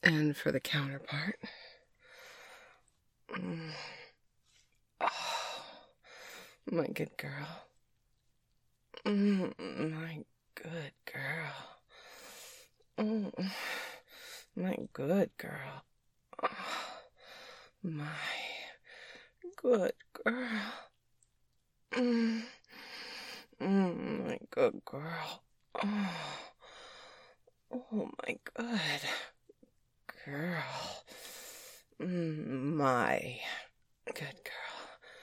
And for the counterpart. Oh, my good girl. My good girl. My good girl. My good girl. My good girl. Oh, my good girl. My good girl.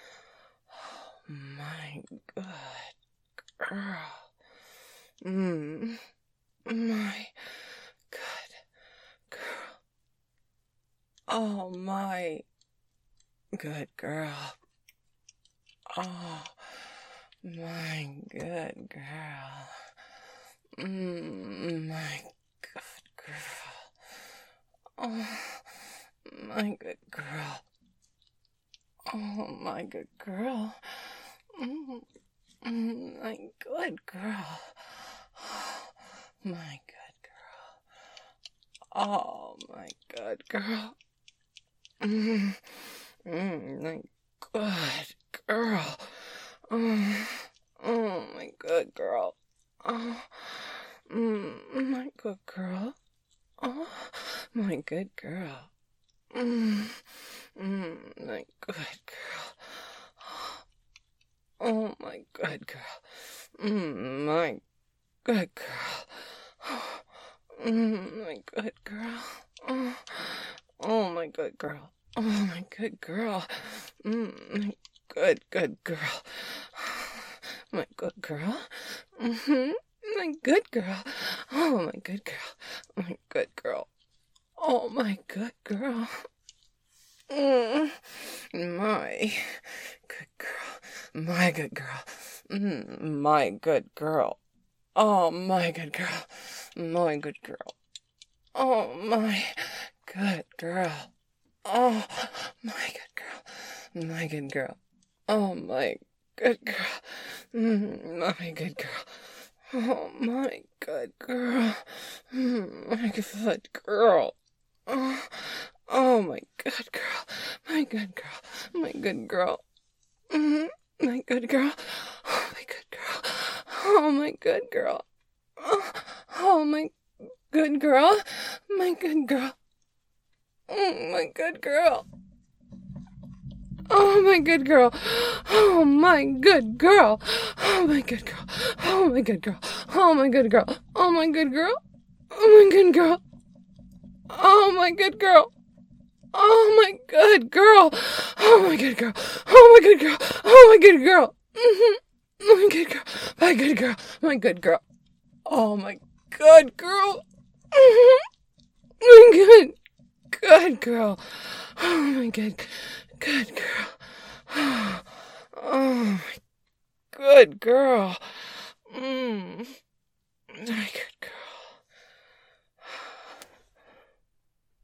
My good girl. My good girl. Oh, my good girl. Oh, my good girl. My good girl. Oh, my good girl. Oh, my good girl. My good girl. My good girl. Oh, my good girl. My good girl. Oh, my good girl. Oh, my good girl. Oh, my good girl. My good girl. Oh, my good girl. My good girl. My good girl. Oh, my good girl. Oh, my good girl. My good girl. My good girl. My good girl. Oh, my good girl. My good girl. Oh, my good girl. My good girl. My good girl. My good girl. Oh, my good girl. My good girl. Oh, my good girl. Oh, my good girl. My good girl. Oh, my good girl. My good girl. Oh, my good girl. My good girl. Oh, my good girl. My good girl. My good girl. My good girl. Oh, my good girl. Oh, my good girl. Oh, my good girl. My good girl. My good girl. Oh, my good girl. Oh, my good girl. Oh, my good girl. Oh, my good girl. Oh, my good girl. Oh, my good girl. Oh, my good girl. Oh, my good girl. Oh, my good girl. Oh, my good girl. Oh, my good girl. Oh, my good girl. My good girl. My good girl. My good girl. Oh, my good girl. My good girl. Oh, my good girl. Oh, my good girl. My good girl.